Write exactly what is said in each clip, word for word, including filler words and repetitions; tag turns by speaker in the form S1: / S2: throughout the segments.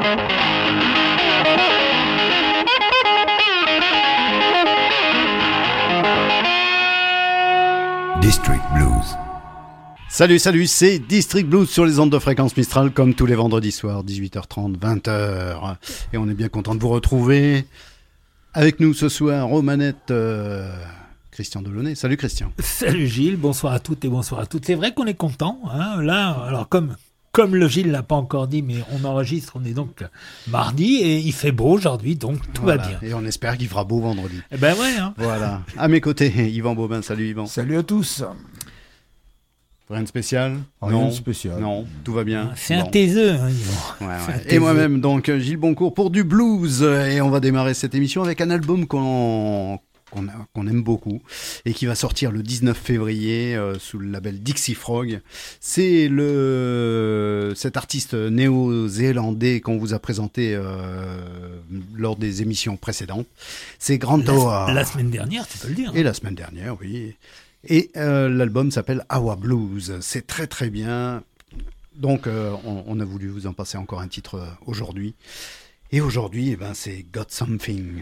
S1: District Blues.
S2: Salut, salut, c'est District Blues sur les ondes de Fréquence Mistral, comme tous les vendredis soirs, dix-huit heures trente, vingt heures. Et on est bien content de vous retrouver. Avec nous ce soir, aux manettes, euh, Christian Delaunay. Salut Christian.
S3: Salut Gilles, bonsoir à toutes et bonsoir à toutes. C'est vrai qu'on est content, hein, là, alors comme... Comme le Gilles l'a pas encore dit, mais on enregistre, on est donc mardi et il fait beau aujourd'hui, donc tout
S2: voilà.
S3: va bien.
S2: Et on espère qu'il fera beau vendredi.
S3: Eh ben ouais. Hein.
S2: Voilà. À mes côtés, Yvan Bobin. Salut Yvan.
S4: Salut à tous.
S2: Rien de spécial ?
S4: Rien
S2: non.
S4: de spécial.
S2: Non, tout va bien.
S3: C'est
S2: bon.
S3: un taiseux, hein, Yvan.
S2: Ouais, ouais.
S3: Un
S2: Et
S3: taiseux.
S2: moi-même, donc Gilles Boncourt pour du blues. Et on va démarrer cette émission avec un album qu'on... Qu'on, a, qu'on aime beaucoup et qui va sortir le dix-neuf février euh, sous le label Dixie Frog. C'est le cet artiste néo-zélandais qu'on vous a présenté euh, lors des émissions précédentes. C'est Grant Hoare.
S3: La, la semaine dernière, tu peux le dire.
S2: Et la semaine dernière, oui. Et euh, l'album s'appelle Our Blues. C'est très très bien. Donc euh, on, on a voulu vous en passer encore un titre euh, aujourd'hui. Et aujourd'hui, eh ben, c'est Got Something.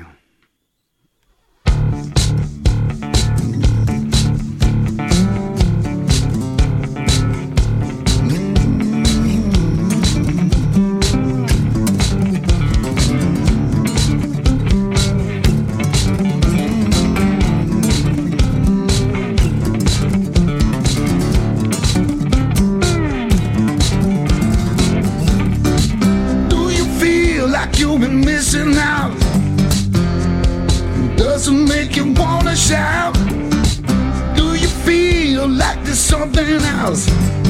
S5: Do you feel like you've been missing out? Does it make you wanna shout? Do you feel like there's something else?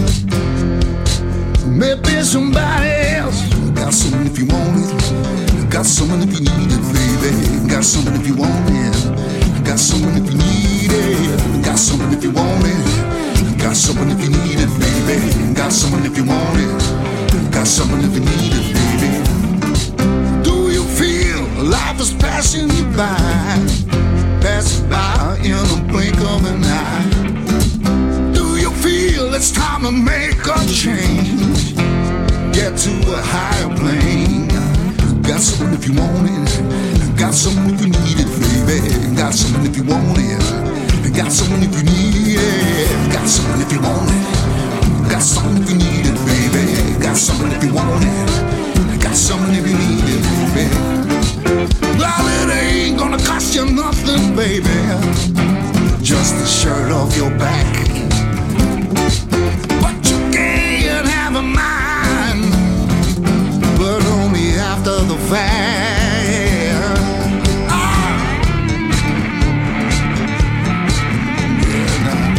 S5: Maybe somebody else. You got something if you want it. You got something if you need it, baby. You got something if you want it. You got something if you need it. You got something if you want it. You got something if you need it, baby. You got something if you want it. You got something if you need it, baby. Do you feel life is passing you by? Passing by in a blink of an eye. Do you feel it's time to make a change? Get to a higher plane. Got something if you want it. Got something if you need it, baby. Got something if you want it. Got something if you need it. Got something if you want it. Got something if you need it, baby. Got something if you want it. Got something if you need it, baby. Well, it ain't gonna cost you nothing, baby. Just the shirt off your back. But you can't have a mind, but only after the fact. Ah. Yeah, nah.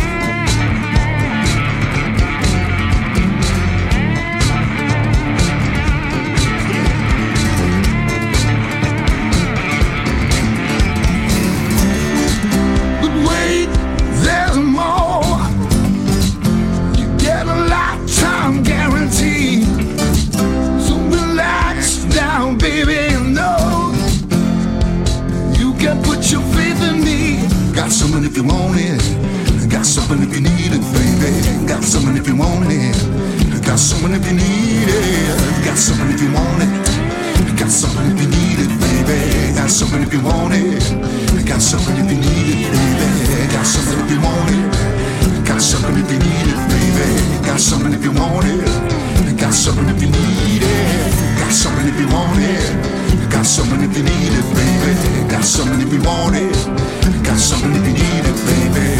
S5: But wait, there's more. You get a lifetime guarantee. So relax down, baby, and know you can put your faith in me. Got something if you want it. Got something if you need it, baby. Got something if you want it. Got something if you need it. Got something if you want it. Got something if you need it, baby. Got something if you want it. Got something if you need it, baby. Got something if you want it. Got something if you need it, baby. Got something if you want it. Got something if you need it. Got something if you want it. Got something if you need it, baby. Got something if you want it. Got something if you need it, baby.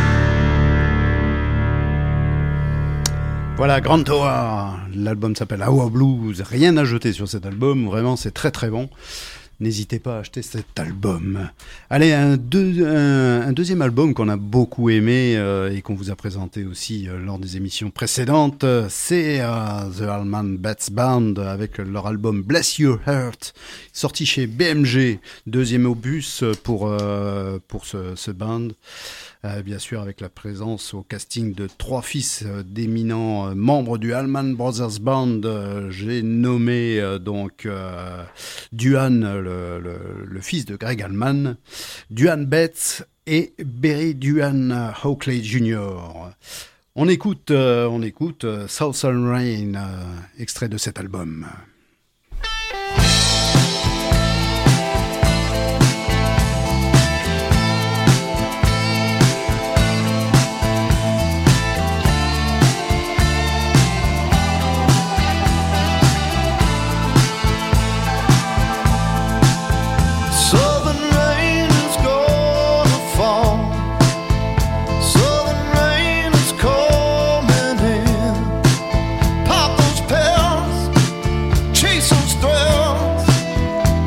S2: Voilà, Grant Hoare. L'album s'appelle Our Blues. Rien à jeter sur cet album. Vraiment, c'est très très bon. N'hésitez pas à acheter cet album. Allez, un, deux, un, un deuxième album qu'on a beaucoup aimé euh, et qu'on vous a présenté aussi euh, lors des émissions précédentes, c'est euh, The Allman Betts Band avec leur album Bless Your Heart, sorti chez B M G, deuxième opus pour, euh, pour ce, ce band. Euh, bien sûr avec la présence au casting de trois fils euh, d'éminents euh, membres du Allman Brothers Band. Euh, j'ai nommé euh, donc euh, Duane, le, le, le fils de Greg Allman, Duane Betts et Barry Duane Oakley junior On écoute, euh, on écoute euh, Southern Rain, euh, extrait de cet album.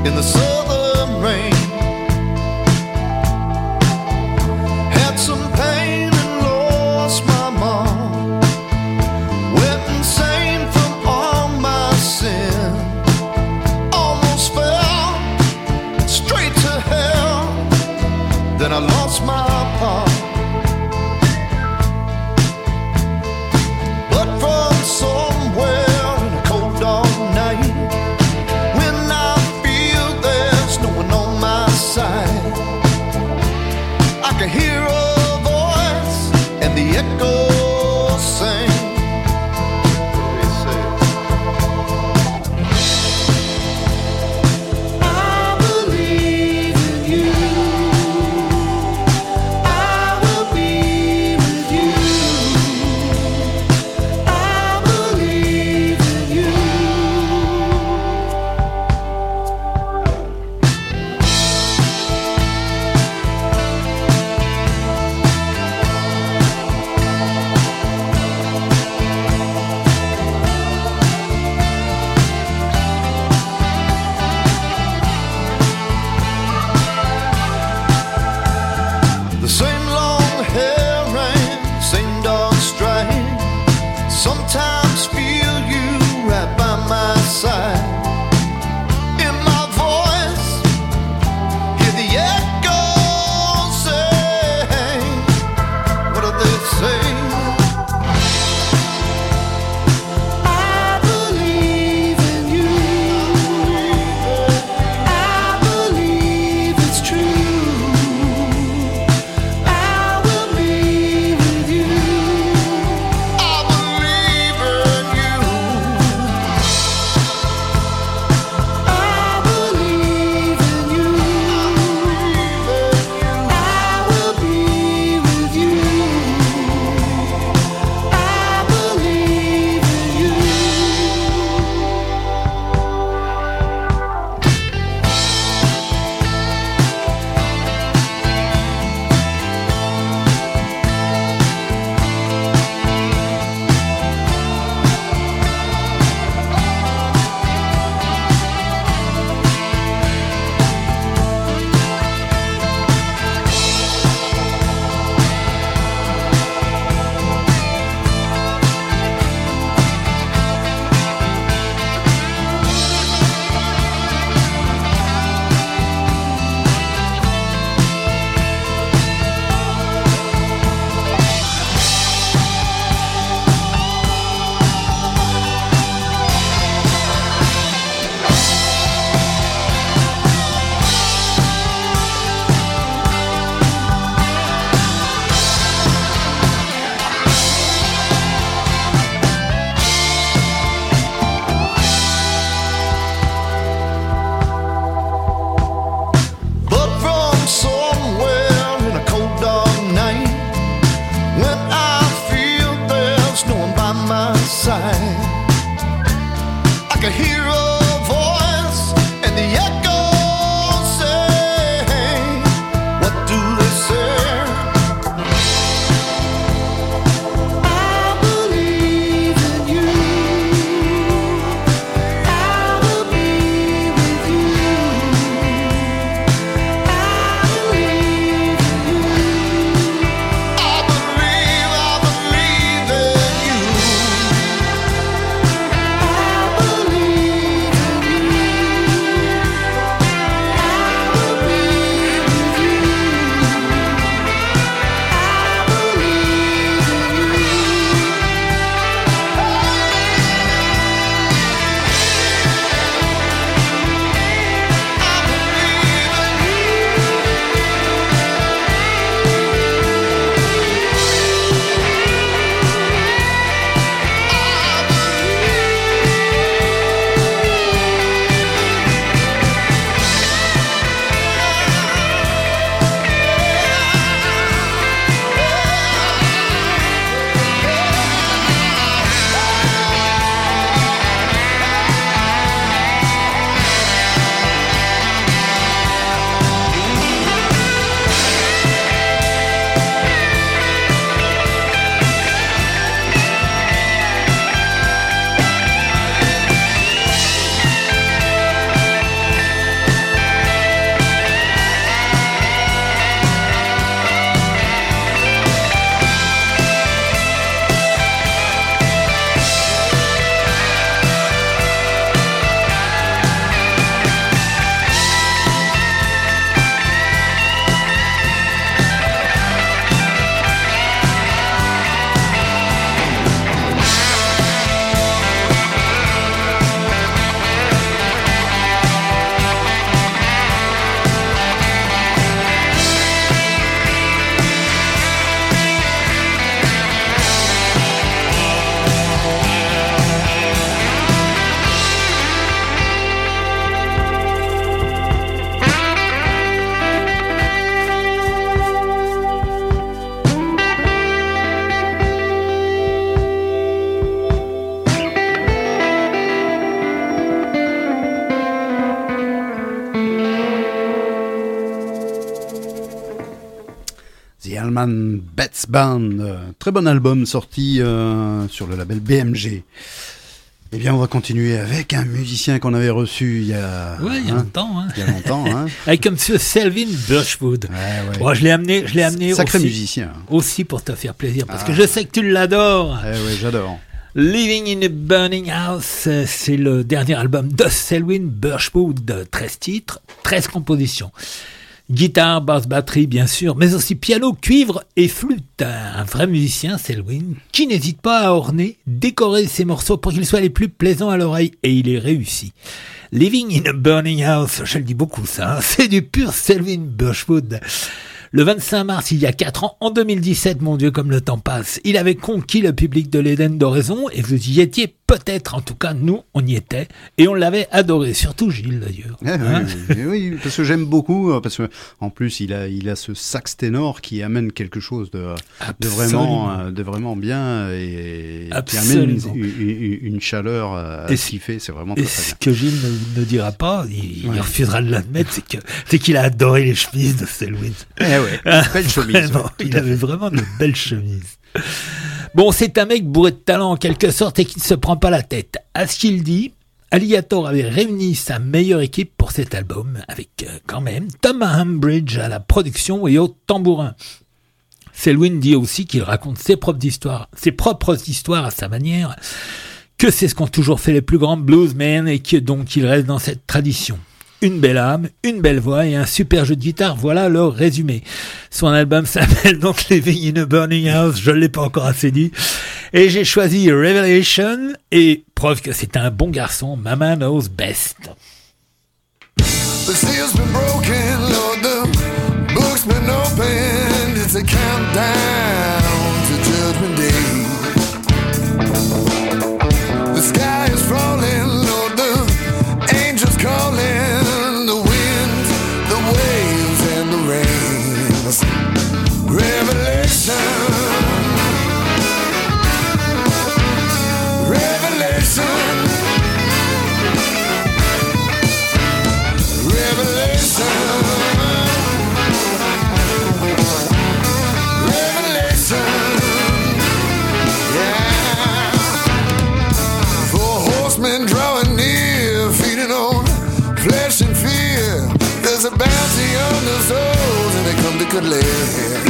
S4: in the southern rain. Had some pain and lost my mom. Went insane from all my sin. Almost fell straight to hell. Then I lost my pa. But from somewhere in a cold dark night, when I feel there's no one on my side, I can hear a voice and the echo sing. I believe in you.
S2: Gentleman Betts Band, euh, très bon album sorti euh, sur le label B M G. Eh bien, on va continuer avec un musicien qu'on avait reçu il y a,
S3: ouais, il y a
S2: hein,
S3: longtemps, hein.
S2: il y a longtemps, hein.
S3: Avec monsieur Selwyn Birchwood.
S2: Ouais, ouais.
S3: Bon, je l'ai amené, je l'ai amené
S2: Sacré
S3: aussi,
S2: musicien.
S3: aussi pour te faire plaisir, parce
S2: Ah.
S3: que je sais que tu l'adores.
S2: Eh ouais, j'adore.
S3: Living in a Burning House, c'est le dernier album de Selwyn Birchwood, treize titres, treize compositions. Guitare, basse, batterie, bien sûr, mais aussi piano, cuivre et flûte. Un vrai musicien, Selwyn, qui n'hésite pas à orner, décorer ses morceaux pour qu'ils soient les plus plaisants à l'oreille, et il est réussi. Living in a Burning House, je le dis beaucoup ça, hein, c'est du pur Selwyn Birchwood. Le vingt-cinq mars, il y a quatre ans, en deux mille dix-sept, mon Dieu, comme le temps passe, il avait conquis le public de l'Éden d'Oraison, et vous y étiez peut-être, en tout cas, nous, on y était, et on l'avait adoré, surtout Gilles, d'ailleurs.
S2: Eh
S3: Hein
S2: oui, oui, oui, parce que j'aime beaucoup, parce que en plus il a, il a ce sax ténor qui amène quelque chose de, de vraiment,
S3: Absolument.
S2: euh, de vraiment bien et qui
S3: Absolument.
S2: amène une, une- une chaleur à
S3: Et
S2: ce qu'il fait, c'est vraiment
S3: Et
S2: très, très
S3: ce
S2: bien.
S3: que Gilles ne, ne dira pas, il, il
S2: Ouais.
S3: refusera de l'admettre, c'est que c'est qu'il a adoré les chemises de Selwyn.
S2: Eh ouais, belle chemise.
S3: Vraiment,
S2: ouais, tout
S3: il
S2: à
S3: avait vraiment de belles chemises. Bon, c'est un mec bourré de talent en quelque sorte et qui ne se prend pas la tête. À ce qu'il dit, Alligator avait réuni sa meilleure équipe pour cet album, avec euh, quand même Tom Hambridge à la production et au tambourin. Selwyn dit aussi qu'il raconte ses propres histoires, ses propres histoires à sa manière, que c'est ce qu'ont toujours fait les plus grands bluesmen et que donc il reste dans cette tradition. Une belle âme, une belle voix et un super jeu de guitare, voilà le résumé. Son album s'appelle donc Living in a Burning House, je ne l'ai pas encore assez dit. Et j'ai choisi Revelation, et preuve que c'est un bon garçon, Mama Knows Best.
S4: The seal's been broken, Lord, the book's been opened. It's a countdown to Judgment Day. The sky is falling, Lord, the angels calling. The winds, the waves, and the rains. Revelation. Revelation. Revelation. Revelation. Yeah. For horsemen drawing near, feeding on flesh and fear. There's a bounty on the souls, and they come to collect.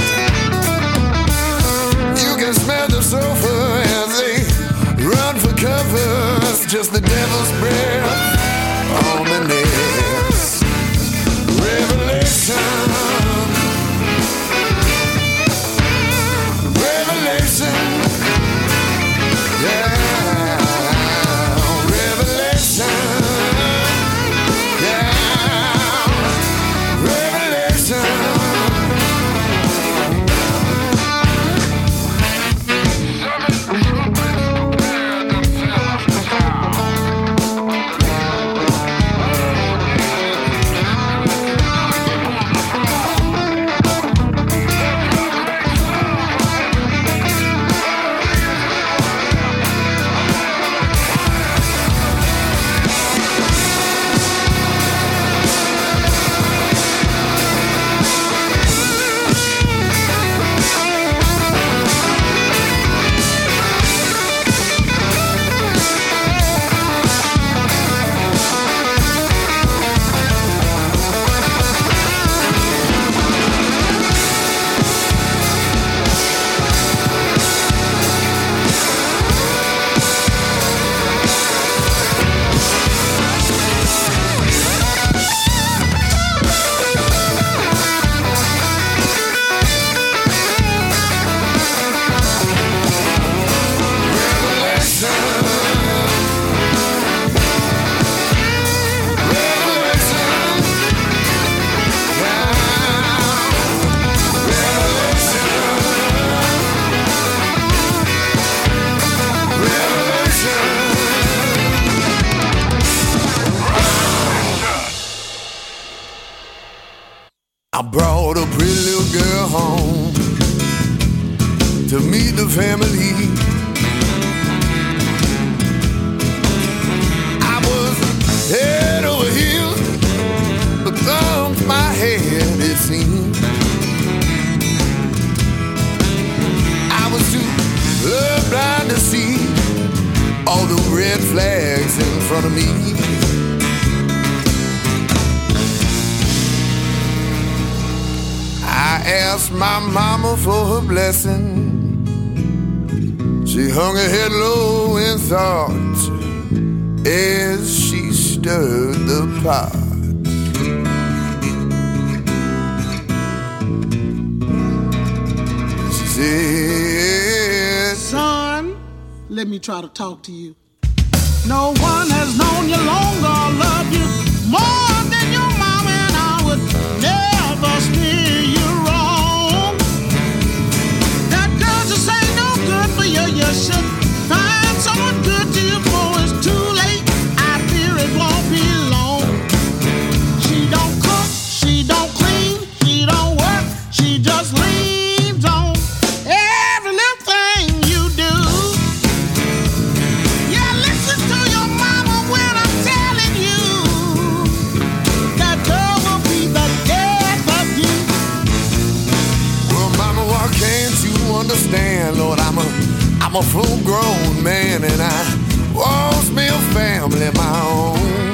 S4: You can smell the sulfur as they run for cover. It's just the devil's breath on the necks. Revelation. Revelation. Yeah. Revelation. Yeah. Revelation. I brought a pretty little girl home to meet the family. I was head over heels, but thumped my head, it seemed.
S6: red flags in front of me. I asked my mama for her blessing. She hung her head low in thought as she stirred the pot. She said,
S7: son, let me try to talk to you. No one has known you longer or loved you more than your mama, and I would never steer you wrong. That girl just ain't no good for you. You should find someone good to you before it's too late. I fear it won't be long. She don't cook, she don't clean, she don't work, she just leans on every little thing you do. Yeah, listen to your mama when I'm telling you that girl will be the death of you.
S6: well, mama, why can't you understand, Lord, I'm a, I'm a full-grown man and I want me a family of my own.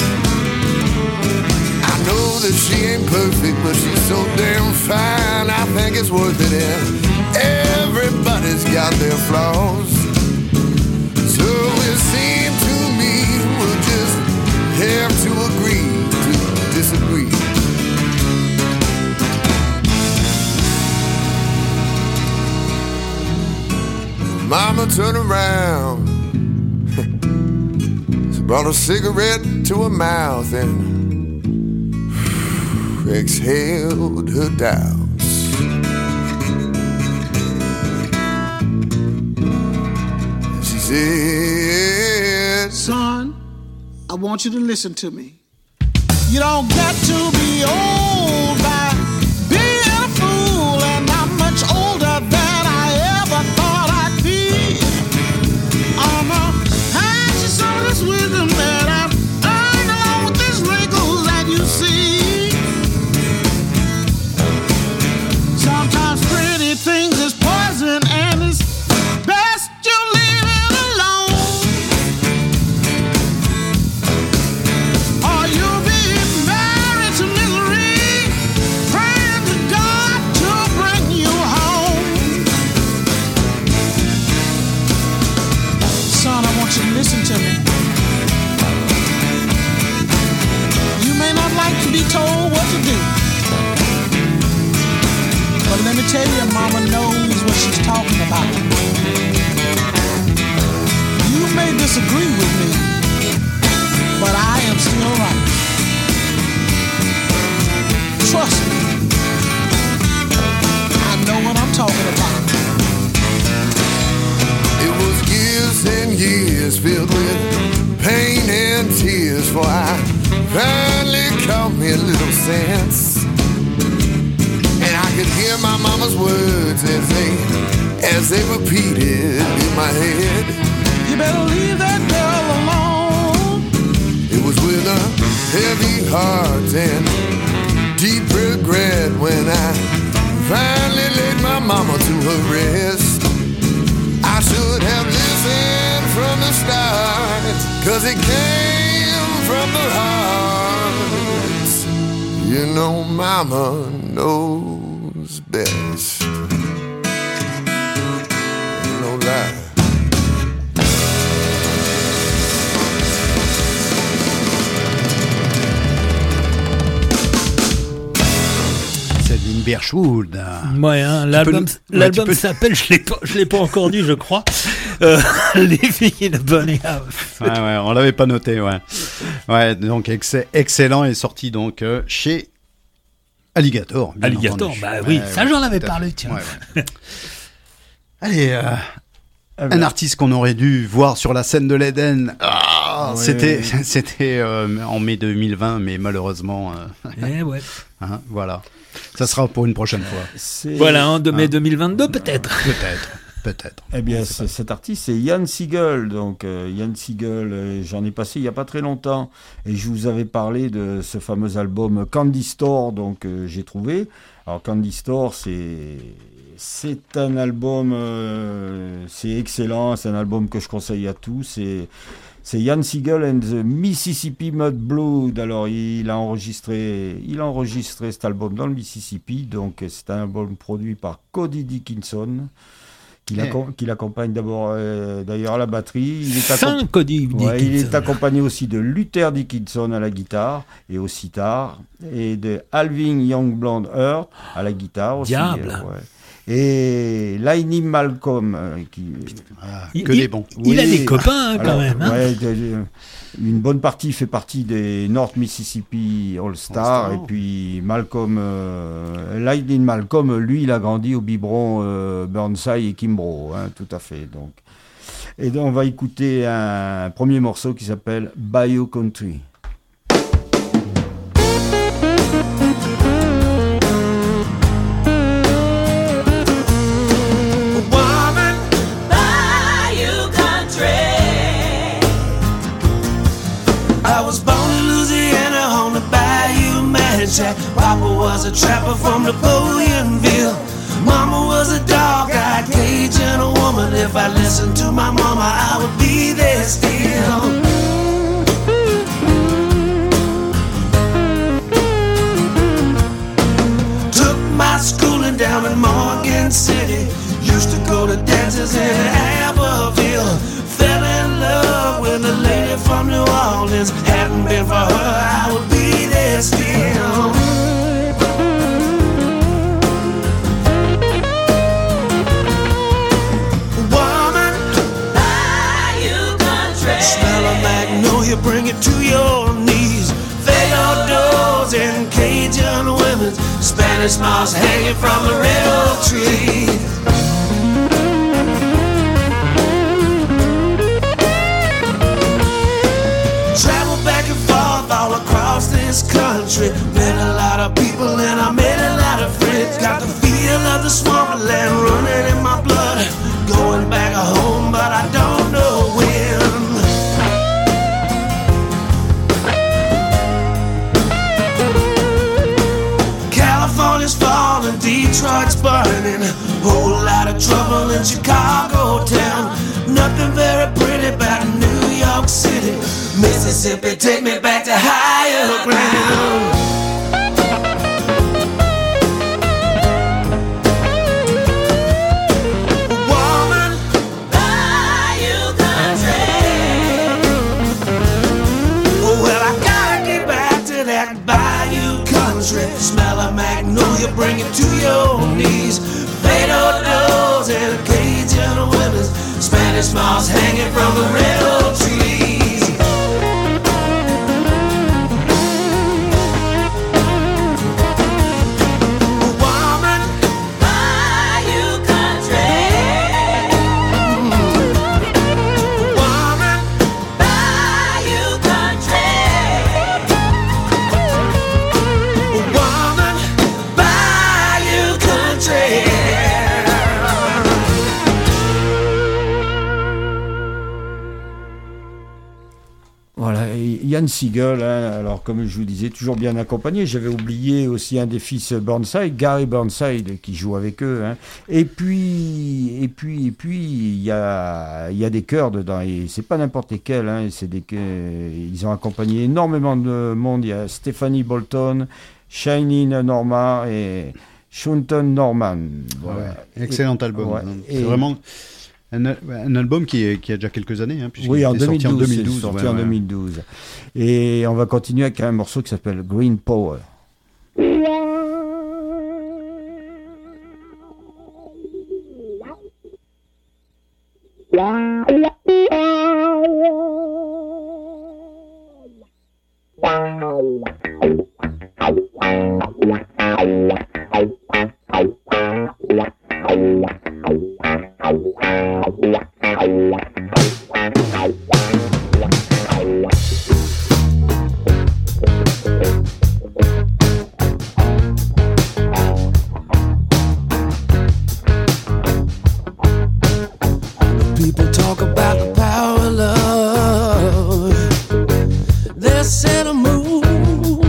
S6: I know that she ain't perfect, but she's so damn fine, I think it's worth it, and everybody's got their flaws. So it seemed to me we'll just have to agree to disagree. Mama turned around, she brought a cigarette to her mouth and exhaled her doubts. She said,
S7: Son, I want you to listen to me. You don't get to be old by being a fool, and I'm much older than I ever thought I'd be. I'm a conscious of this wisdom that I've earned along with these wrinkles that you see. Sometimes pretty things is poison, and it's best you leave it alone, or you'll be married to misery, praying to God to bring you home. Son, I want you to listen to me. You may not like to be told what to do, but let me tell you, Mama knows what she's talking about. You may disagree with me, but I am still right. Trust me, I know what I'm talking about.
S6: it was years and years filled with pain and tears, for I finally caught me a little sense. And I could hear my mama's words as they, as they repeated in my head.
S7: You better leave that girl alone.
S6: It was with a heavy heart and deep regret when I finally laid my mama to her rest. I should have listened from the start, 'cause it came from the heart. You know mama knows best. No lie.
S2: Sabine Birchwood.
S3: Ouais, hein,
S2: Tu
S3: l'album,
S2: peux nous-
S3: l'album
S2: ouais, tu peux-
S3: s'appelle, je l'ai pas, je l'ai pas encore dit, je crois, euh, Living in a Bunny House.
S2: Ouais, ouais, on l'avait pas noté, ouais. Ouais, donc ex- excellent, est sorti donc euh, chez Alligator. bien
S3: Alligator,
S2: entendu.
S3: bah
S2: Ouais,
S3: oui,
S2: ouais,
S3: ça j'en avais
S2: tout à
S3: parlé,
S2: fait.
S3: tiens.
S2: Ouais, ouais. Allez, euh,
S8: Ah
S2: un
S8: ben,
S2: artiste qu'on aurait dû voir sur la scène de l'Éden. Ah,
S8: Ouais.
S2: C'était, c'était euh, en mai deux mille vingt, mais malheureusement, euh,
S3: Eh ouais.
S2: hein, voilà. Ça sera pour une prochaine fois.
S8: c'est-
S3: Voilà, hein, de mai
S2: Ah.
S3: deux mille vingt-deux peut-être.
S2: Peut-être, peut-être.
S8: Eh bien, c'est- cet artiste, c'est Yann Siegel. Donc, euh, Yann Siegel, euh, j'en ai passé il n'y a pas très longtemps. Et je vous avais parlé de ce fameux album Candy Store, donc euh, j'ai trouvé. Alors, Candy Store, c'est, c'est un album, euh, c'est excellent. C'est un album que je conseille à tous. C'est, C'est Ian Siegel and the Mississippi Mud Blood. Alors, il a enregistré, il a enregistré cet album dans le Mississippi. Donc, c'est un album produit par Cody Dickinson, qui,
S2: Eh.
S8: l'accom- qui l'accompagne d'abord, euh, d'ailleurs, à la batterie. Il est,
S3: Saint
S8: accom-
S3: Cody
S8: Ouais, il est
S3: Dickinson.
S8: accompagné aussi de Luther Dickinson à la guitare et au sitar, et de Alvin Youngblood Earth à la guitare aussi.
S3: Diable.
S8: euh, ouais. Et Lainey Malcolm, euh, qui,
S2: Ah,
S3: Il-
S2: que
S3: il-
S2: des bons.
S3: Il a
S8: Oui.
S3: des copains, hein, quand
S8: Alors,
S3: même. hein.
S8: ouais, de- de- une bonne partie fait partie des North Mississippi All Star.
S2: All-Star.
S8: Et puis Malcolm, euh, Lightning Malcolm, lui, il a grandi au biberon euh, Burnside et Kimbrough, hein, tout à fait. Donc. Et donc, on va écouter un premier morceau qui s'appelle Bayou Country.
S9: Woman, Bayou Country. I was born in Louisiana on the Bayou Manchac. Papa was a trapper from Napoleonville. Mama was a dog-eyed Cajun woman. If I listened to my mama, I would be there still. Took my schooling down in Morgan City. Used to go to dances in Abbeville. Fell in love with a lady from New Orleans. Hadn't been for her, I would be there still. Woman, Bayou Country. Smell of magnolia, bring it to your knees. Feathers and Cajun women, Spanish moss hanging from the red oak tree. Travel back and forth all across this country. Met a lot of people and I made a lot of friends. Got the feel of the swamp land running in my blood. Going back home, but I don't know when. California's falling, Detroit's burning. Whole lot of trouble in Chicago town. Nothing very pretty about New York City. Mississippi, take me back to higher ground. Woman, Bayou Country. Well, I gotta get back to that Bayou Country. Smell of magnolia, bring it to your knees. Fado doors and Cajun women, Spanish moss hanging from the red oak trees. Woman, Bayou Country. Woman, Bayou Country. Woman, Bayou Country.
S8: Voilà, et Ian Siegel, hein, alors comme je vous disais, toujours bien accompagné. J'avais oublié aussi un des fils Burnside, Gary Burnside, qui joue avec eux. Hein. Et puis, et puis, et puis, il y a, il y a des chœurs dedans. Et c'est pas n'importe lesquels. Hein, c'est des, ils ont accompagné énormément de monde. Il y a Stephanie Bolton, Shinin Norman et Shunton Norman. Voilà.
S2: Ouais, excellent album.
S8: Ouais.
S2: C'est
S8: Et-
S2: vraiment un, un albem qui, est, qui a déjà quelques années, hein, puisqu'il
S8: Oui, en
S2: était sorti en
S8: deux
S2: deux
S8: mille douze.
S2: mille douze.
S8: c'est sorti
S2: ouais,
S8: en
S2: ouais.
S8: deux mille douze. Et on va continuer avec un morceau qui s'appelle Green Power.
S9: People talk about the power of love. They're set a moon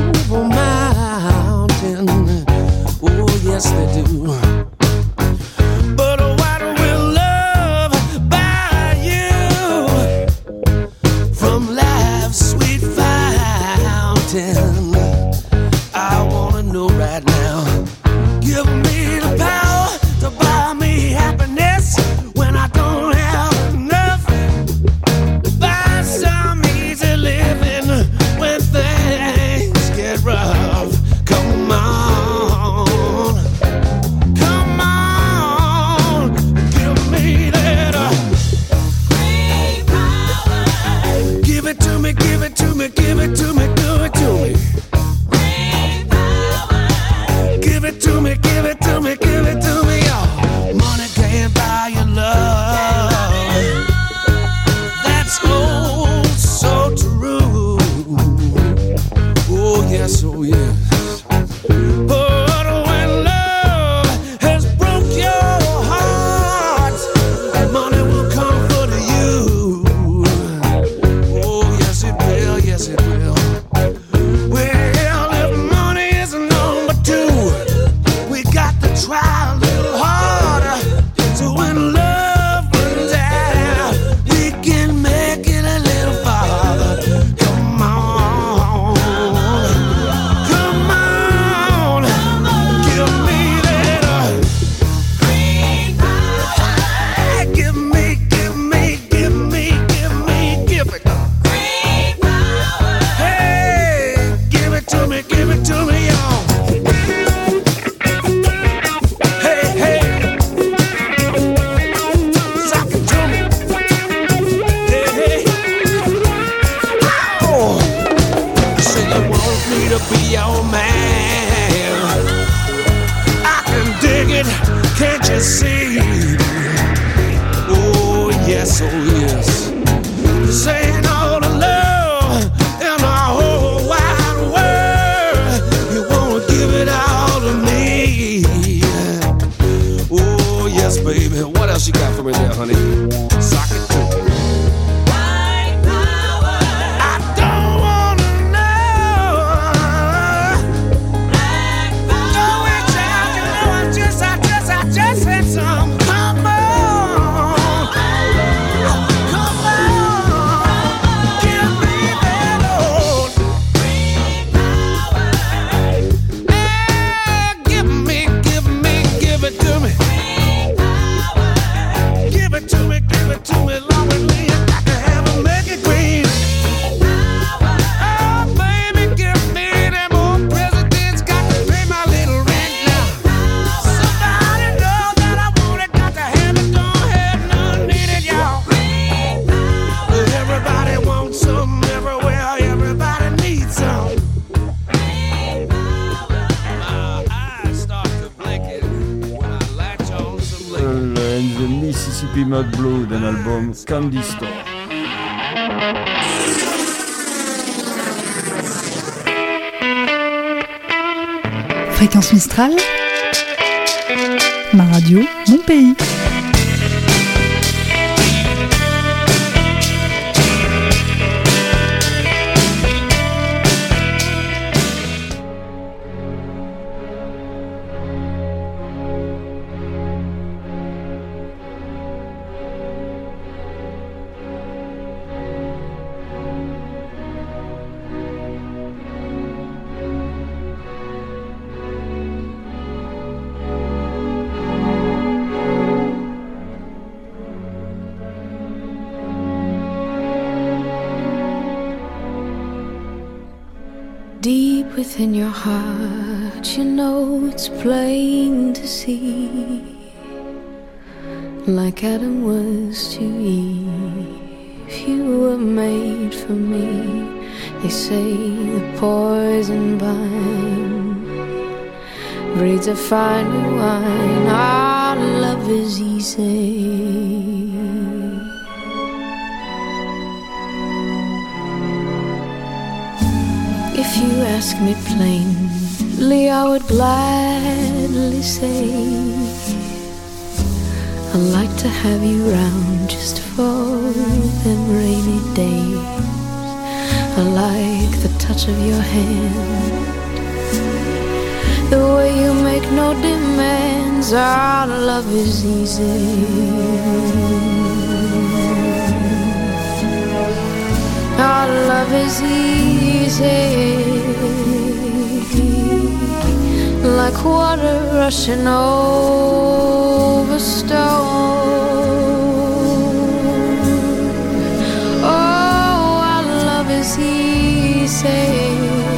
S9: yes, oh yes. But when love has broke your heart, money will comfort you. Oh yes it will, yes it will. Well, if money is number two, we got to try a little harder. So when love runs out, we can make it a little farther. Come on, come on, give me that uh, green power. Give me, give me, give me, give me, give it. Green power. Hey, give it to me, give it to me, y'all. Hey, hey, sock it to me. Hey, hey. Oh, you say you want me to be your man. I can dig it, can't you see? Oh yes, oh yes. This ain't all the love in the whole wide world. You wanna give it all to me? Oh yes, baby. What else you got for me there, honey? Sock it to me. I don't wanna know. Go and shout, you know I just, I just, I just had some. Come on, come on, give me that old green power. Eh, give me, give me, give it to me. Give it to me, give it to me, long and lean. I can have it, make it green. Oh, baby, give me them old presidents. Got to pay my little rent now. Somebody know that I want it, got to have it, don't have none needed, y'all. Everybody wants some everywhere, everybody needs some. My eyes start to blinking when I latch on some liquor.
S8: Le And the Mississippi Mud Blue d'un album Candy Store.
S10: Fréquence Mistral, ma radio, mon pays.
S11: Deep within your heart, you know it's plain to see. Like Adam was to Eve, you were made for me. They say the poison vine breeds a finer wine. Our love is easy. If you ask me plainly, I would gladly say I'd like to have you round just for them rainy days. I like the touch of your hand, the way you make no demands. Our love is easy. Our love is easy, like water rushing over stone. Oh, our love is easy,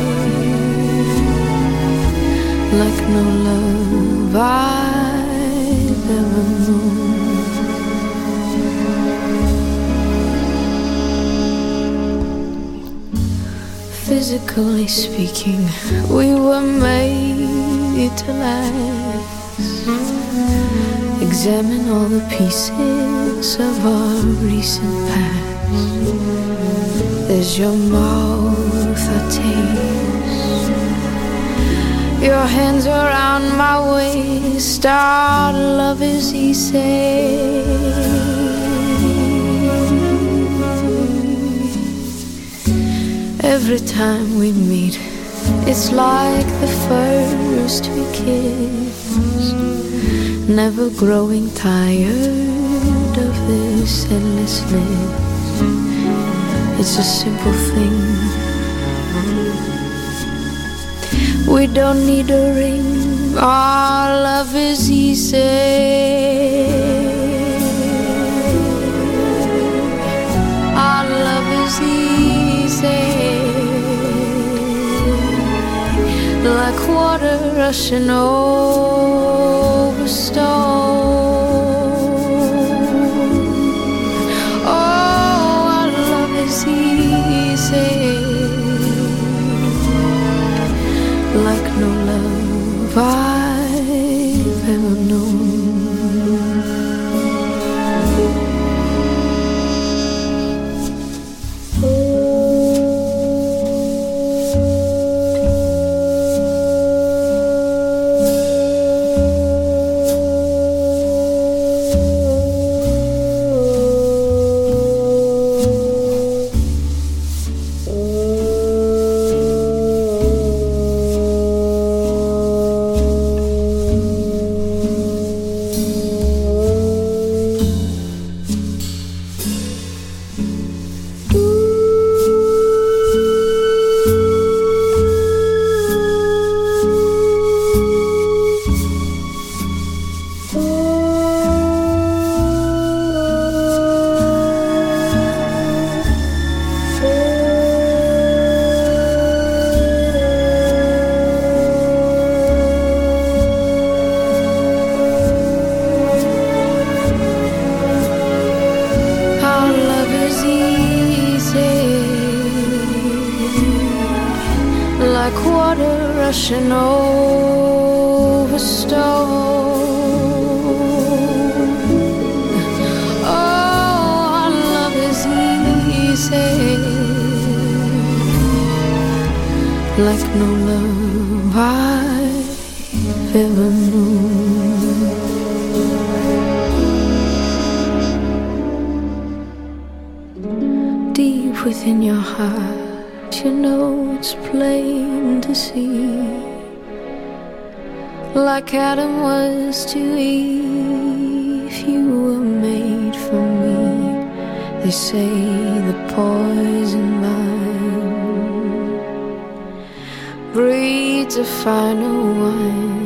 S11: like no love I've ever known. Physically speaking, we were made to last. Examine all the pieces of our recent past. There's your mouth I taste, Your hands around my waist, our love is easy. Every time we meet, it's like the first we kiss. Never growing tired of this endlessness. It's a simple thing. We don't need a ring, our love is easy. Our love is easy. Like water rushing over stone. Oh, our love is easy. Like no love I've ever known. Rushing over stone. Oh, our love is easy. Like no love I've ever known. Deep within your heart, you know it's plain to see. Like Adam was to Eve, you were made for me. They say the poison vine breeds a finer wine.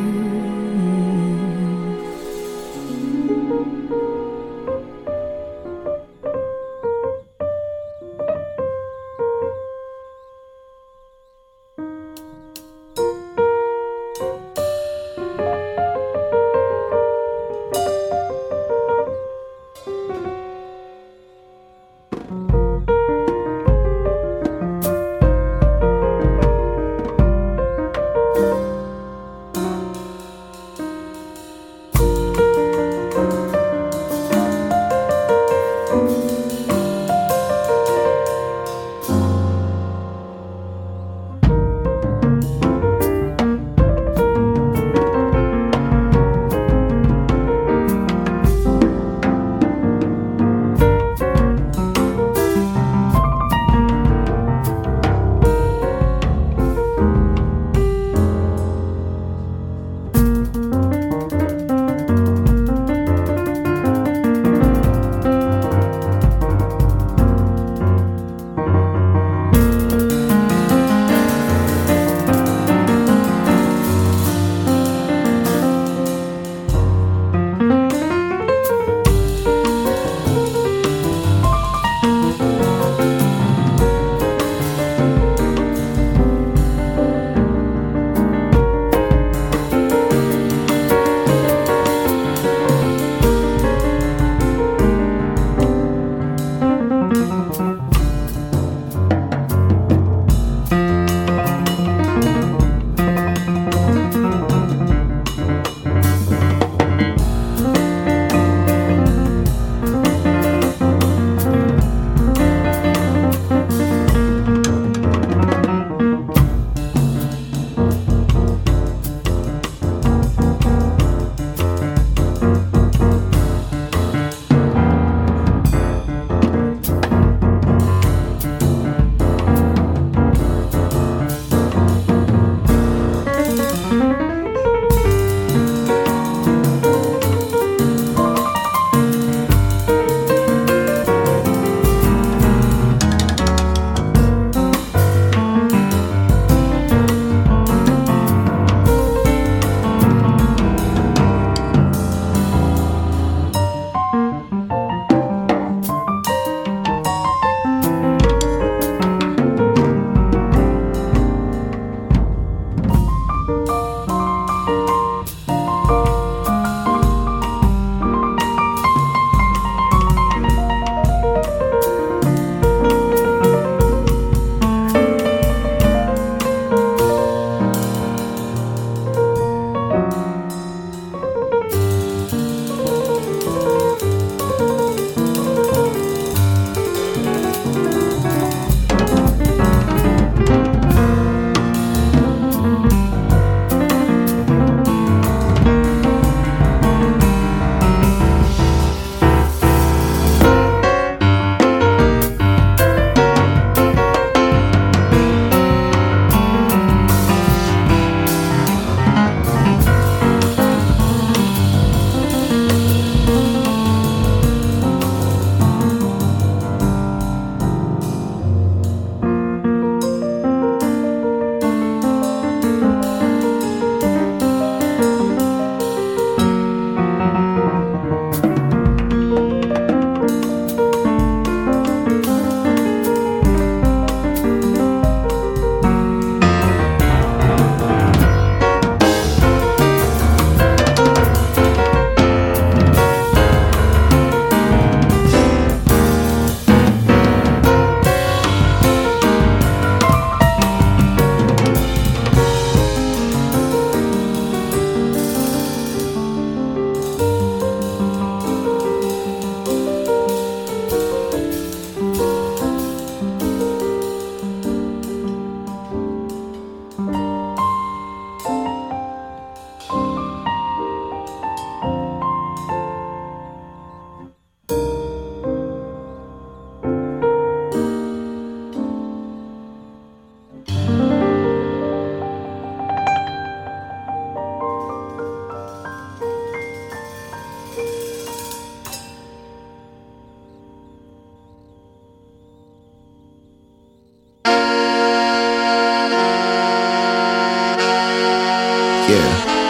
S12: Yeah.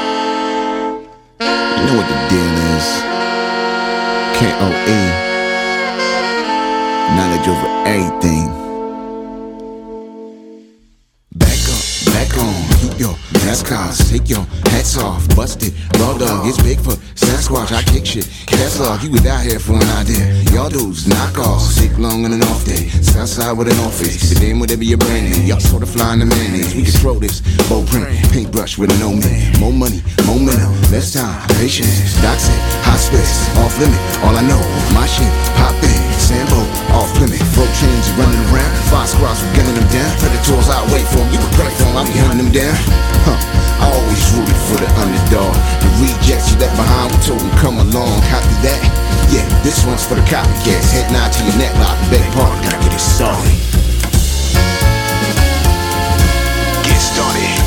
S12: You know what the deal is. K O E. Knowledge over everything. Back up, back on. Keep your NASCARs. Take your hats off. Busted. Raw dog. It's big for Sasquatch. I kick shit. Cast log. You was out here for an idea. Y'all dudes knock off. Sick long on an off day. Southside with an office. The name whatever your brand name. Y'all sort of flying the mayonnaise. We control this. Bold print. Paintbrush with a no man. More money. Momentum. Less time. Patience. Doc said. Hospice. Off limit. All I know. My shit. Pop in. Sambo. Off limit. Float trains running around. Five squads. We're gunning them down. Predators. I'll wait for them. You can pray for them. I'll be hunting them down. Huh. I always rooted for the underdog. The rejects you left behind. We told them come along. Copy that. Yeah, this one's for the copycats. Head nod to your neck lock. Beg pardon, gotta get it started. Get started.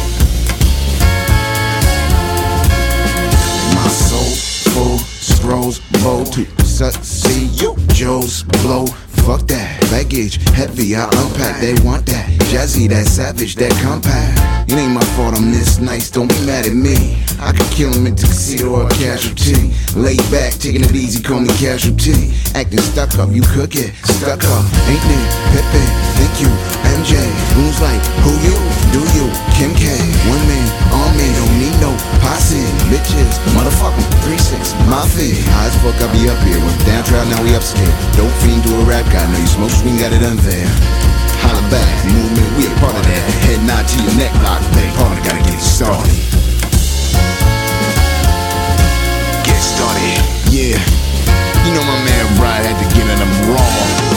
S12: My soul full scrolls bow to succeed. You Joe's blow. Fuck that. Baggage heavy, I unpack. They want that. Jazzy, that savage, that compact. It ain't my fault I'm this nice, don't be mad at me. I could kill him in tuxedo or a casualty. Lay back, taking it easy, call me casualty. Acting stuck up, you could get stuck up. Ain't it? Pepe, thank you, M J. Who's like, who you? Do you? Kim K. One man, all men, don't need no posse. Bitches, motherfucker, three six, my feet. High as fuck, I be up here. Went down trial, now we upstairs. Dope fiend to a rap guy, know you smoke swing, got it unfair. Holla back, movement, we a part of that. Head nod to your neck lock, big partner, gotta get it started. Get started, yeah. You know my man Rod had to get in them wrong.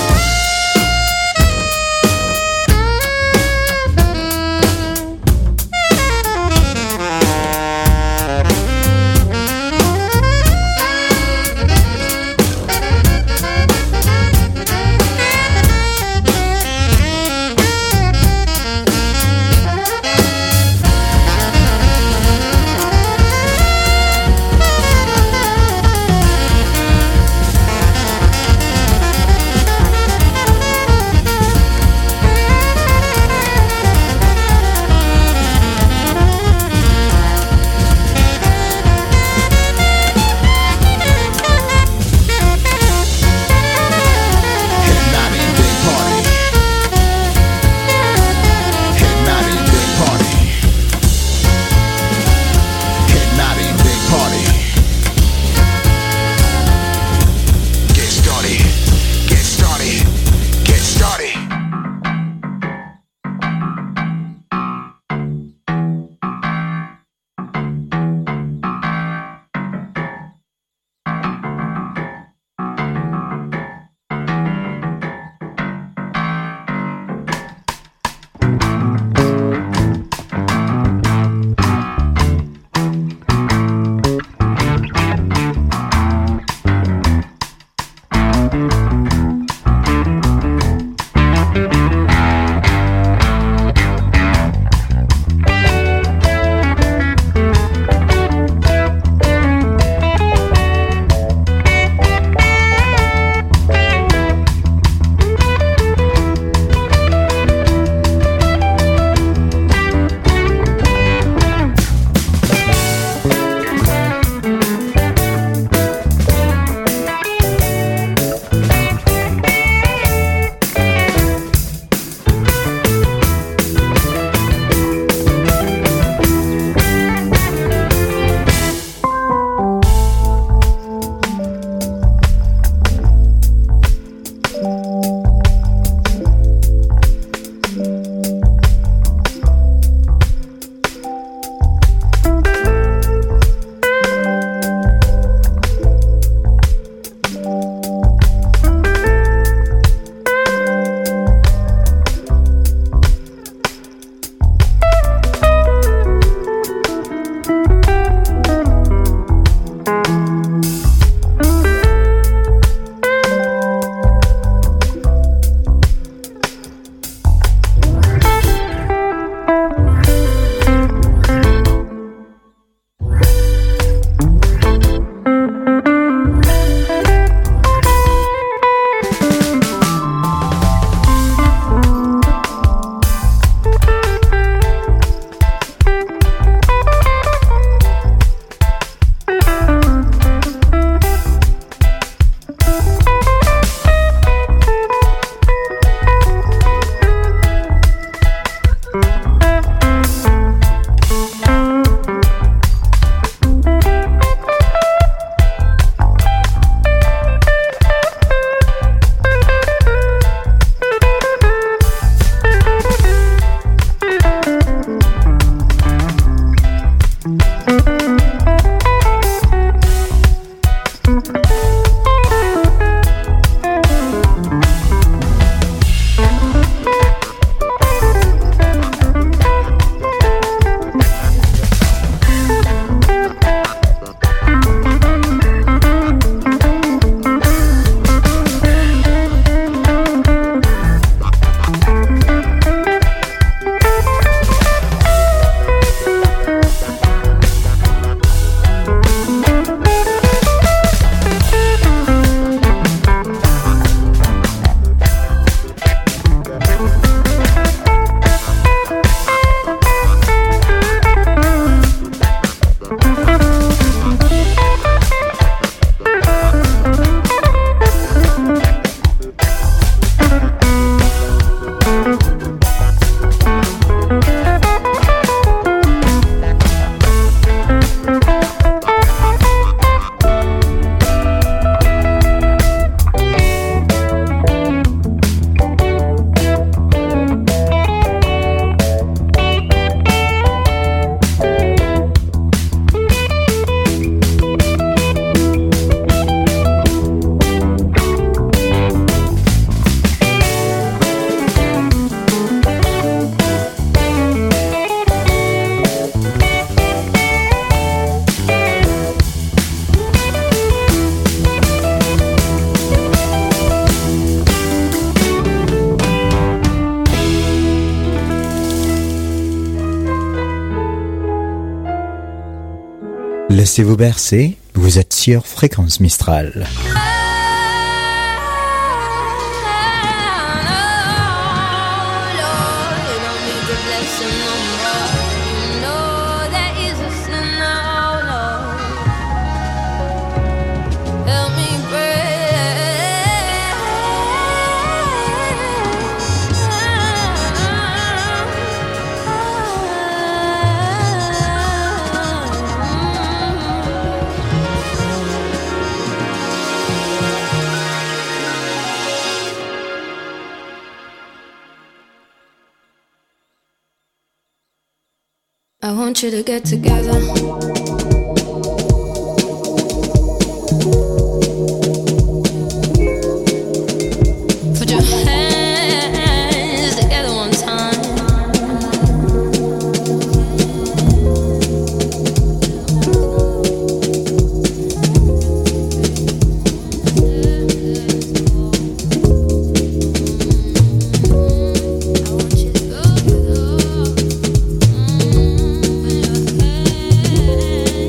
S13: Laissez-vous bercer, vous êtes sur Fréquence Mistral.
S11: I want you to get together. Put your hands together one time. I want you to go.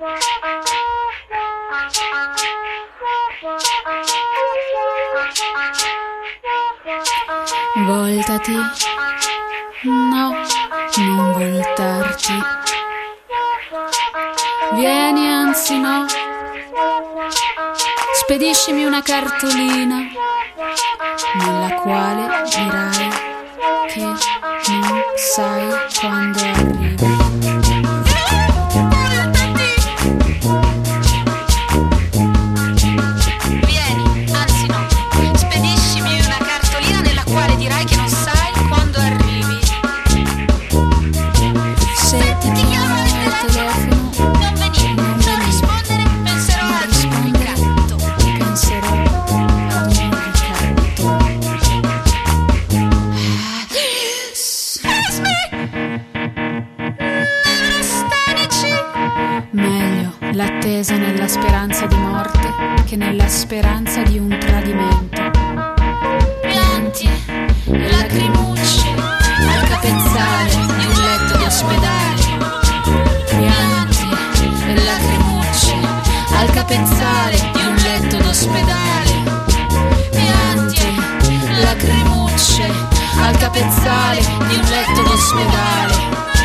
S14: Voltati, no, non voltarti. Vieni, anzi no. Spediscimi una cartolina nella quale dirai che non sai quando arrivi. L'attesa nella speranza di morte che nella speranza di un tradimento. Pianti e lacrimucce al capezzale di un letto d'ospedale. Pianti e lacrimucce al capezzale di un letto d'ospedale. Pianti e lacrimucce al capezzale di un letto d'ospedale.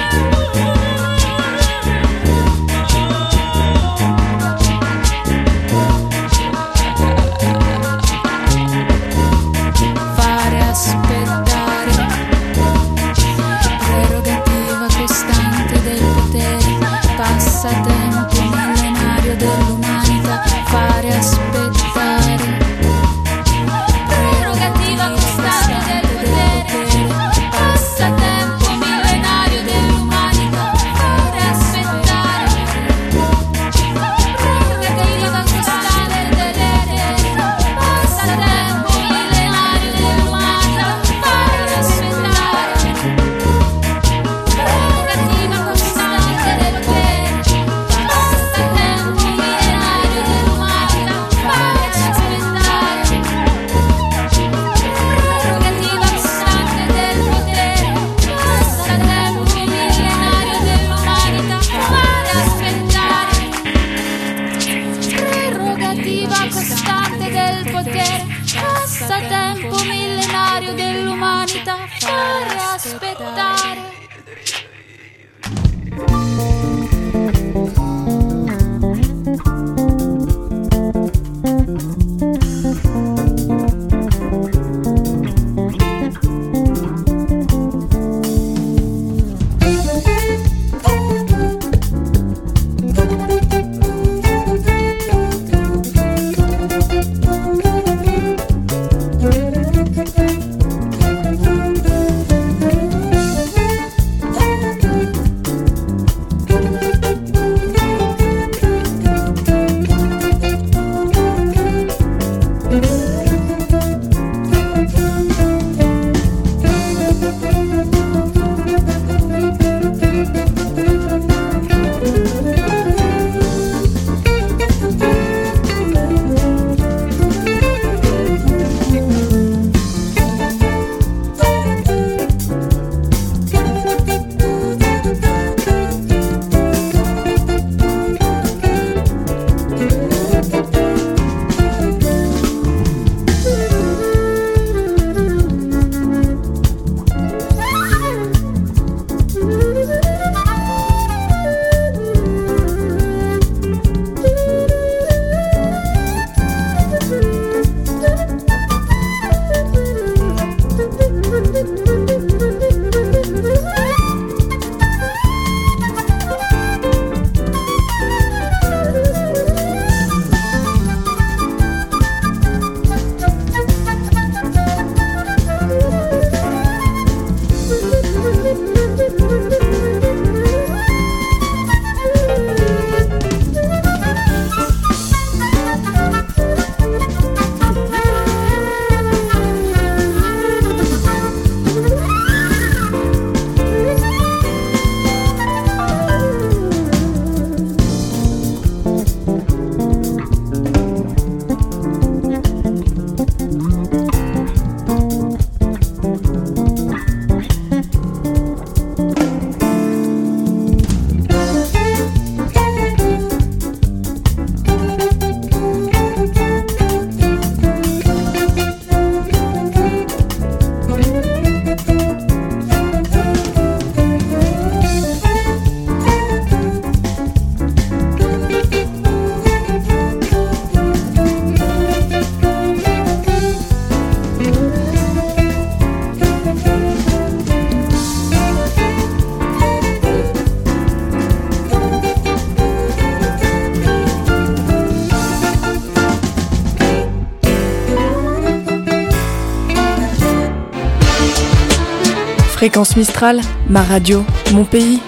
S14: Passatempo millenario dell'umanità, fare aspettare. Prerogativa costante del potere. Passatempo millenario dell'umanità, fare aspettare. Prerogativa costante del potere. Passatempo millenario dell'umanità, fare aspettare. Prerogativa costante del potere. Passatempo millenario dell'umanità, fare aspettare.
S15: Fréquence Mistral, ma radio, mon pays.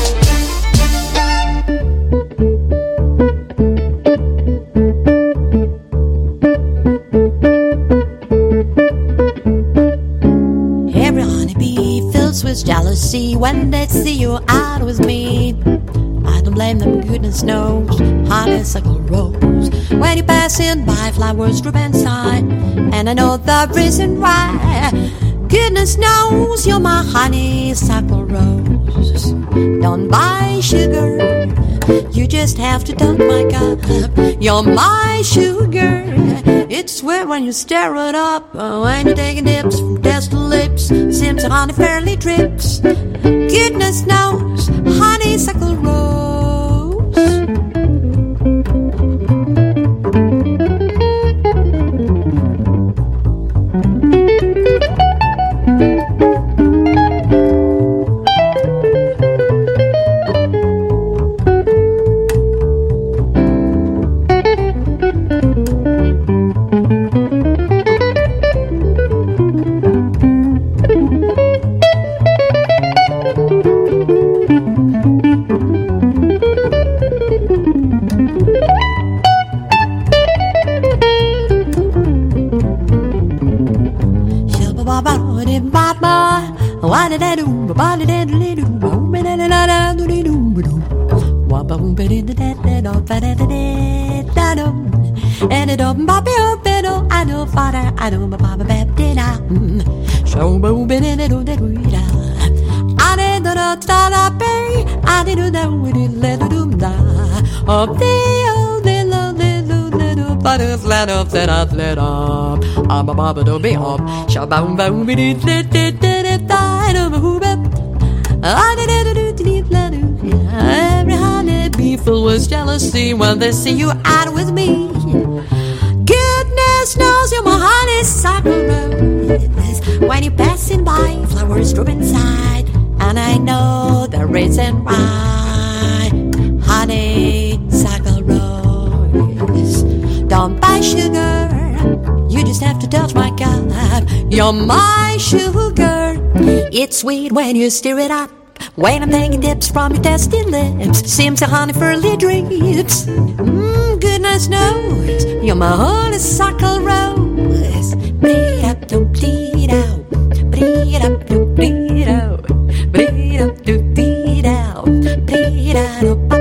S16: Every honeybee fills with jealousy when they see you out with me. I don't blame them, goodness knows, honeysuckle rose. When you're passing by, flowers drip inside, and I know the reason why. Goodness knows you're my honeysuckle rose. Don't buy sugar, you just have to dump my cup. You're my sugar, it's sweet when you stir it up. When you're taking dips from test lips, seems honey fairly drips. Goodness knows, honeysuckle rose. Let up, let up, I'm a baba do be up, shabam bam be did did did did die of a hoobip. I did it do do every honeybee full with jealousy when they see you out with me. Goodness knows you're my honeysuckle rose. When you're passing by, flowers drop inside, and I know the reason why. Honeysuckle rose. Don't buy sugar, you just have to touch my cup. You're my sugar, it's sweet when you stir it up. When I'm taking dips from your testy lips, seems a honey furly drips. Mmm, goodness knows, you're my honeysuckle rose. Breed up, don't bleed out. Breed up, don't bleed out. Breed up, don't bleed out. Breed out, up.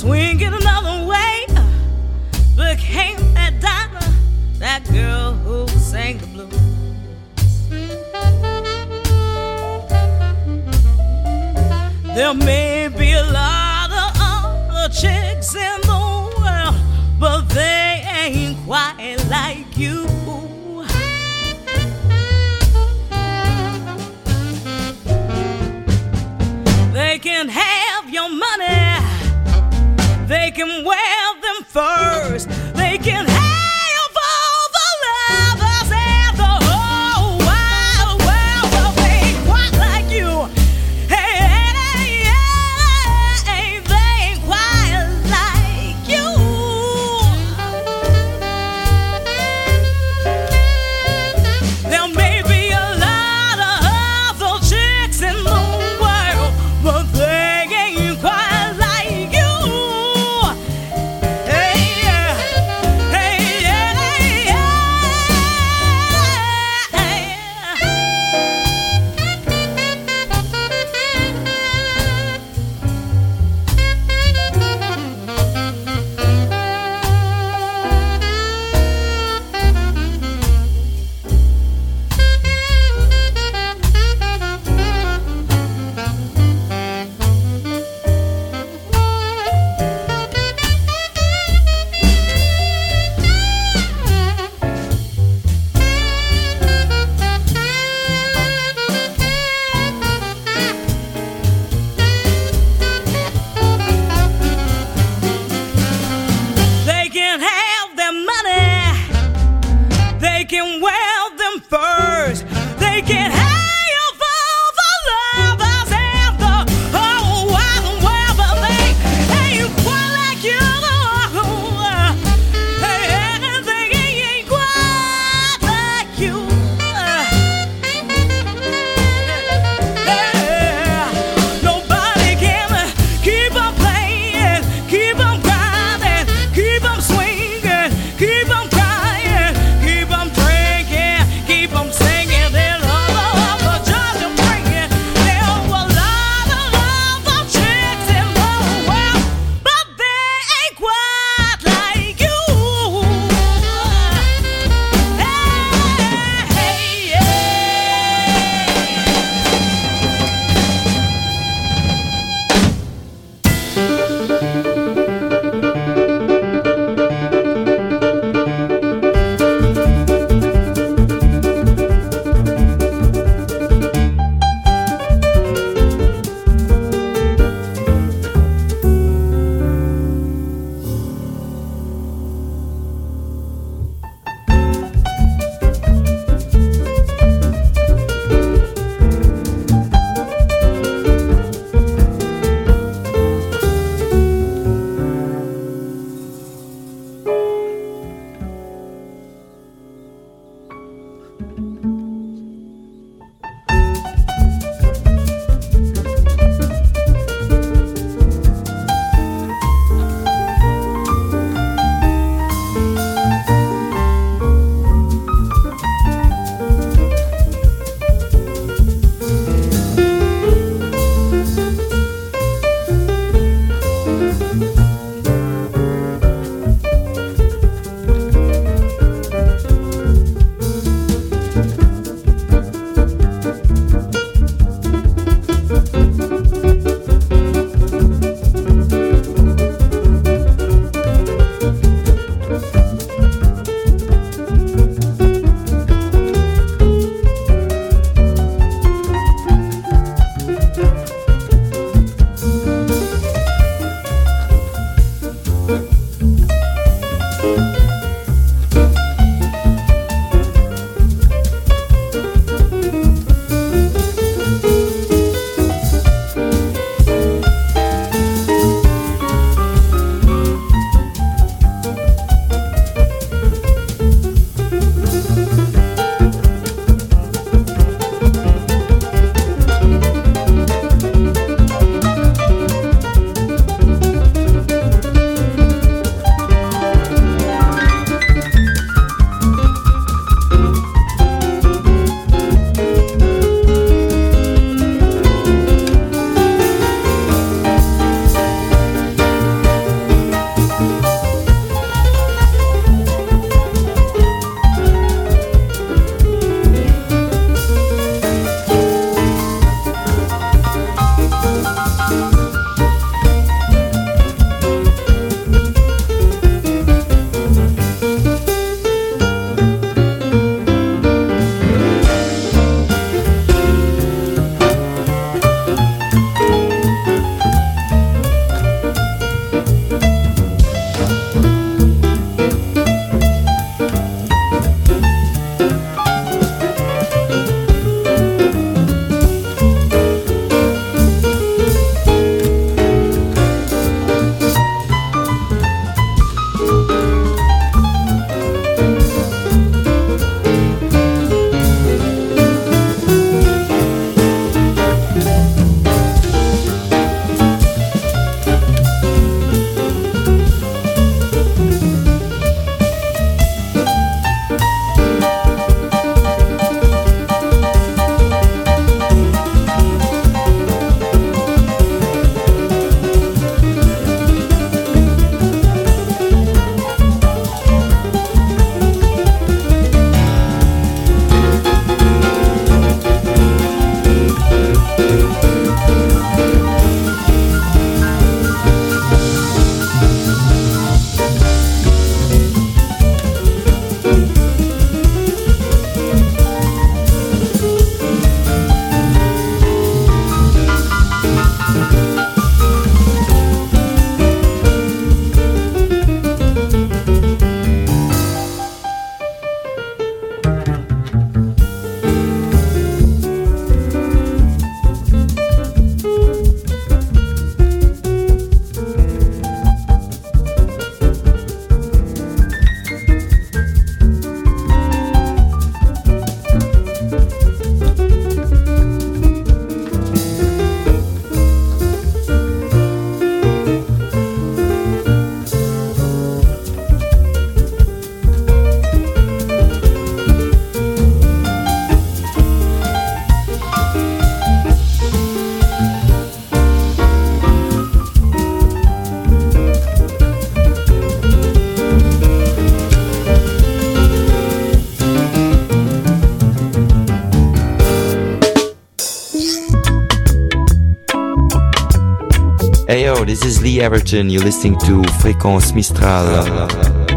S17: swing it another way. Became that Dinah, that girl who sang the blues. There may be a lot of other chicks in the world, but they ain't quite like you. They can have your money, they can wear them furs, they can have all the lovers and the whole wide world, but they ain't quite like you. Hey, hey, hey, they ain't quite like you. There may be a lot of other chicks in the world, but they ain't quite like you. Hey, yeah.
S18: Hey yo, this is Lee Everton. You're listening to Fréquence Mistral.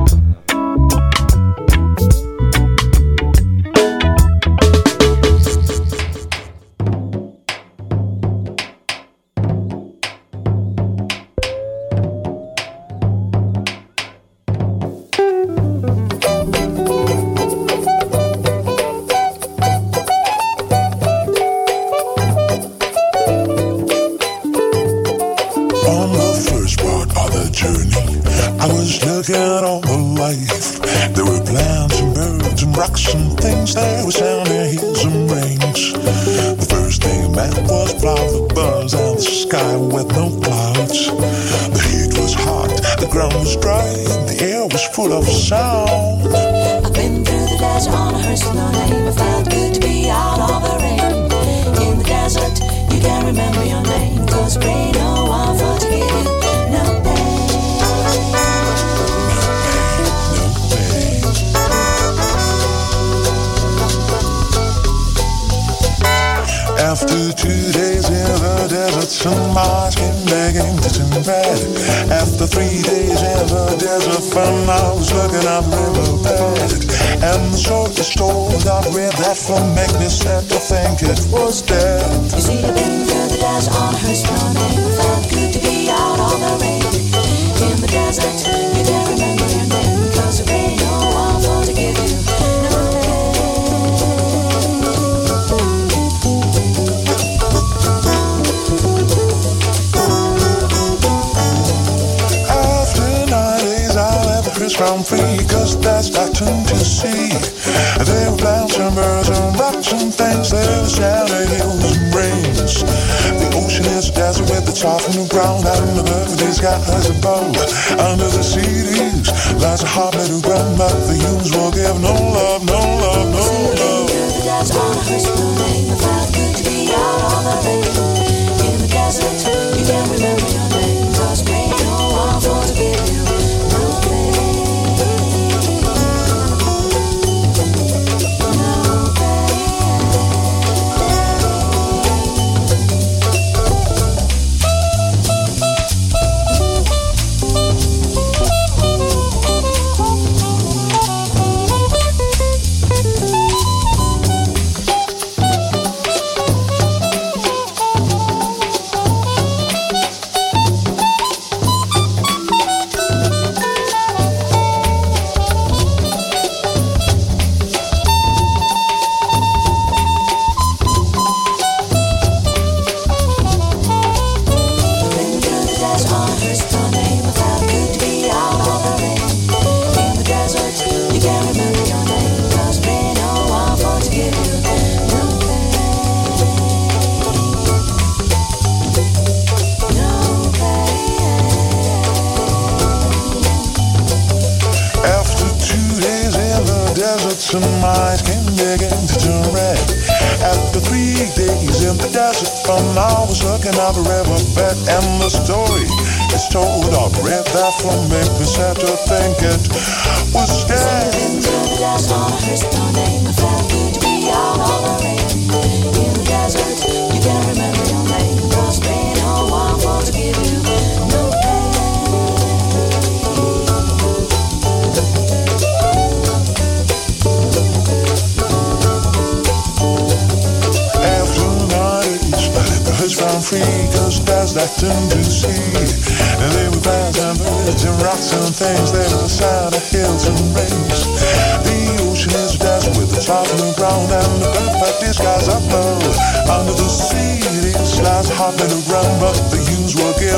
S19: After two days in the desert, some mice came begging to turn red. After three days in the desert, fun, I was looking at the riverbed. And the shortest told I read that from make me sad to think it was dead.
S16: You see, I've been through the desert on a hearse morning. It felt good to be out on the rain. In the desert, you can't remember your name, cause there ain't no one for to give you no
S19: Round free, cause that's nothing to see. There were clouds and birds and rocks and things. There were shallow hills and rains. The ocean is a desert with its off on the ground. And the perfect sky has a bow. Under the cities lies a hot little ground. But the humans will give no love, no love, no love.
S16: The desert on a hearse morning. It felt good to be out on the rain. In the desert, you can't remember your name, cause there ain't no one for to give you no pain.
S19: Some eyes came begging to turn red. After three days in the desert, from I was looking at the riverbed. And the story is told, I've read that from make me sad to think it was dead.
S16: In the desert on a hearse morning, it felt good to be out on the rain. In the desert, you can't remember your name, cause there ain't no one for to give you no pain.
S19: Found free, cause there's nothing to see. And there were clouds and birds and rocks and things. There was a sound of hills and rings. The ocean is a desert with the top on the ground. And the perfect skies up low. Under the sea, these lies hot in the ground. But the humans will give